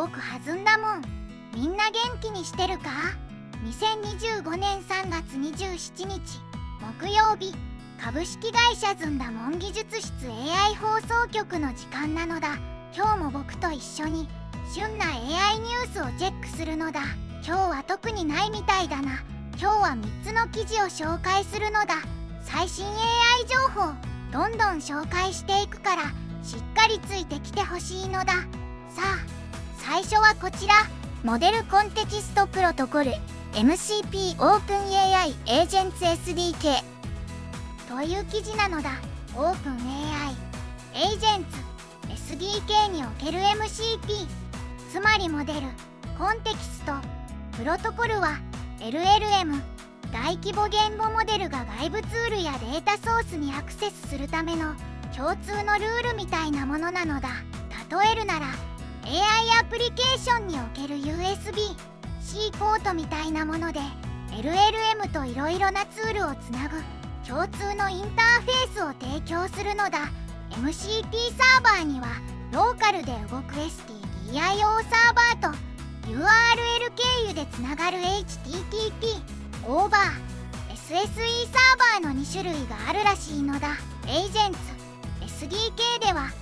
ごく弾んだもん。みんな元気にしてるか？ 2025 年3月27日木曜日、株式会社ずんだもん技術室 AI 放送局の時間なのだ。今日も僕と一緒に旬な AI ニュースをチェックするのだ。今日は特にないみたいだな。今日は3つの記事を紹介するのだ。最新 AI 情報どんどん紹介していくからしっかりついてきてほしいのだ。さあ最初はこちら、モデルコンテキストプロトコル MCP オープン AI エージェンツ SDK という記事なのだ。オープン AI エージェンツ SDK における MCP、 つまりモデルコンテキストプロトコルは LLM 大規模言語モデルが外部ツールやデータソースにアクセスするための共通のルールみたいなものなのだ。例えるなら AI アプリケーションにおける USB-C ポートみたいなもので LLM といろいろなツールをつなぐ共通のインターフェースを提供するのだ。 MCP サーバーにはローカルで動く STDIO サーバーと URL 経由でつながる HTTP オーバー SSE サーバーの2種類があるらしいのだ。エージェンツ SDK では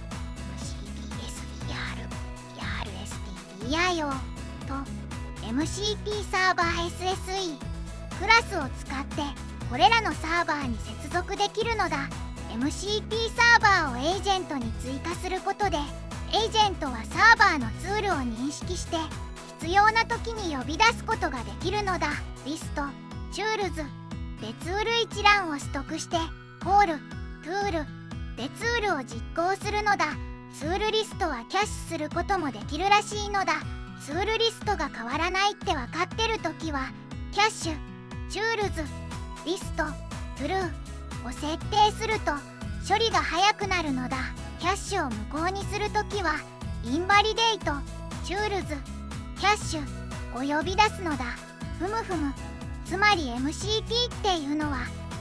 MCP、SDR、YAR、STDIO と MCP サーバー SSE クラスを使ってこれらのサーバーに接続できるのだ。 MCP サーバーをエージェントに追加することでエージェントはサーバーのツールを認識して必要な時に呼び出すことができるのだ。リスト、チュールズでツール一覧を取得してコール、トゥールでツールを実行するのだ。ツールリストはキャッシュすることもできるらしいのだ。ツールリストが変わらないって分かってるときはキャッシュ、チュールズ、リスト、トゥルーを設定すると処理が早くなるのだ。キャッシュを無効にするときはインバリデート、チュールズ、キャッシュを呼び出すのだ。ふむふむ、つまり MCP っていうのは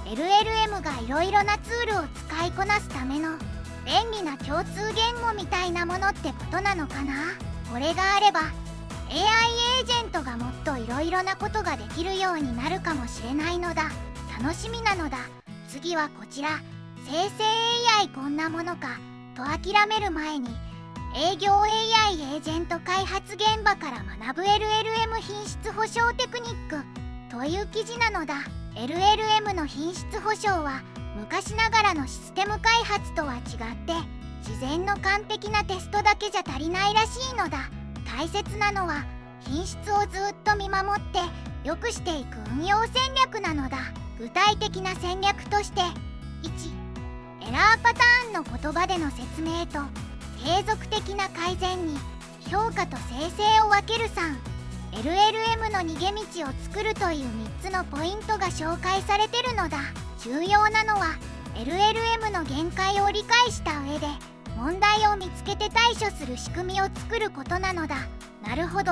LLM がいろいろなツールを使いこなすための便利な共通言語みたいなものってことなのかな。これがあれば AI エージェントがもっといろいろなことができるようになるかもしれないのだ。楽しみなのだ。次はこちら、生成 AI こんなものかと諦める前に営業 AI エージェント開発現場から学ぶ LLM 品質保証テクニックという記事なのだ。 LLM の品質保証は昔ながらのシステム開発とは違って事前の完璧なテストだけじゃ足りないらしいのだ。大切なのは品質をずっと見守って良くしていく運用戦略なのだ。具体的な戦略として1、エラーパターンの言葉での説明と継続的な改善に評価と生成を分ける。3、LLM の逃げ道を作るという3つのポイントが紹介されてるのだ。重要なのは LLM の限界を理解した上で問題を見つけて対処する仕組みを作ることなのだ。なるほど、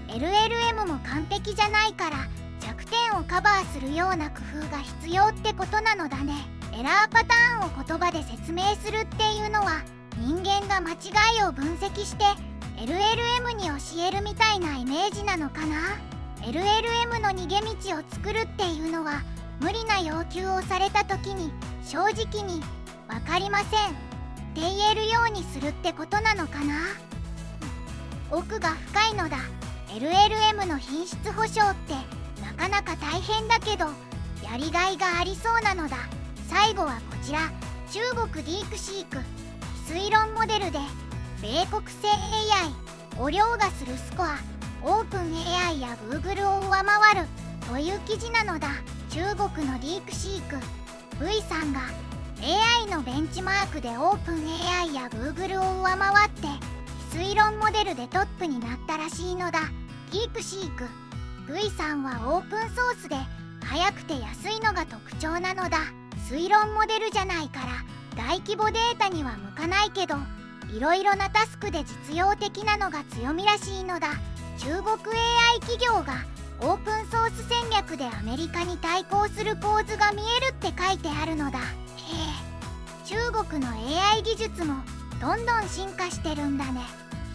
LLM も完璧じゃないから弱点をカバーするような工夫が必要ってことなのだね。エラーパターンを言葉で説明するっていうのは人間が間違いを分析して LLM に教えるみたいなイメージなのかな。 LLM の逃げ道を作るっていうのは無理な要求をされた時に正直に「分かりません」って言えるようにするってことなのかな。奥が深いのだ。 LLM の品質保証ってなかなか大変だけどやりがいがありそうなのだ。最後はこちら、中国ディークシーク推論モデルで米国製 AI を凌駕するスコアオープン AI や Google を上回るという記事なのだ。中国のディークシーク V さんが AI のベンチマークでオープン AI や Google を上回って推論モデルでトップになったらしいのだ。ディークシーク V さんはオープンソースで速くて安いのが特徴なのだ。推論モデルじゃないから大規模データには向かないけどいろいろなタスクで実用的なのが強みらしいのだ。中国 AI 企業がオープンソース戦略でアメリカに対抗する構図が見えるって書いてあるのだ。へえ、中国の AI 技術もどんどん進化してるんだね。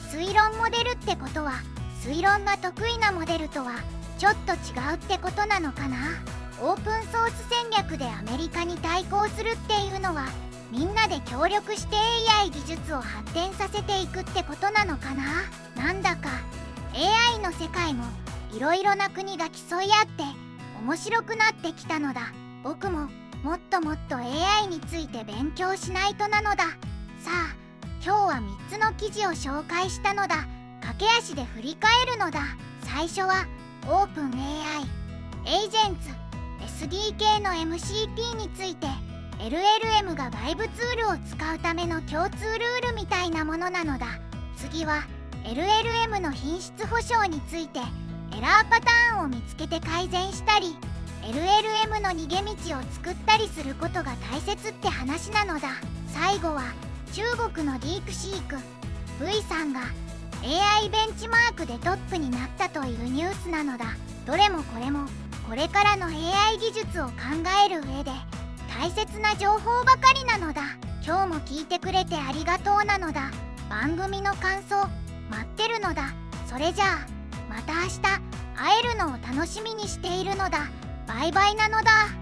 推論モデルってことは推論が得意なモデルとはちょっと違うってことなのかな。オープンソース戦略でアメリカに対抗するっていうのはみんなで協力して AI 技術を発展させていくってことなのかな。なんだか AI の世界もいろいろな国が競い合って面白くなってきたのだ。僕ももっともっと AI について勉強しないとなのだ。さあ今日は3つの記事を紹介したのだ。駆け足で振り返るのだ。最初はオープン AI エージェンツ SDK の MCP について。 LLM が外部ツールを使うための共通ルールみたいなものなのだ。次は LLM の品質保証について。エラーパターンを見つけて改善したり LLM の逃げ道を作ったりすることが大切って話なのだ。最後は中国のディープシーク V さんが AI ベンチマークでトップになったというニュースなのだ。どれもこれもこれからの AI 技術を考える上で大切な情報ばかりなのだ。今日も聞いてくれてありがとうなのだ。番組の感想待ってるのだ。それじゃあまた明日会えるのを楽しみにしているのだ。バイバイなのだ。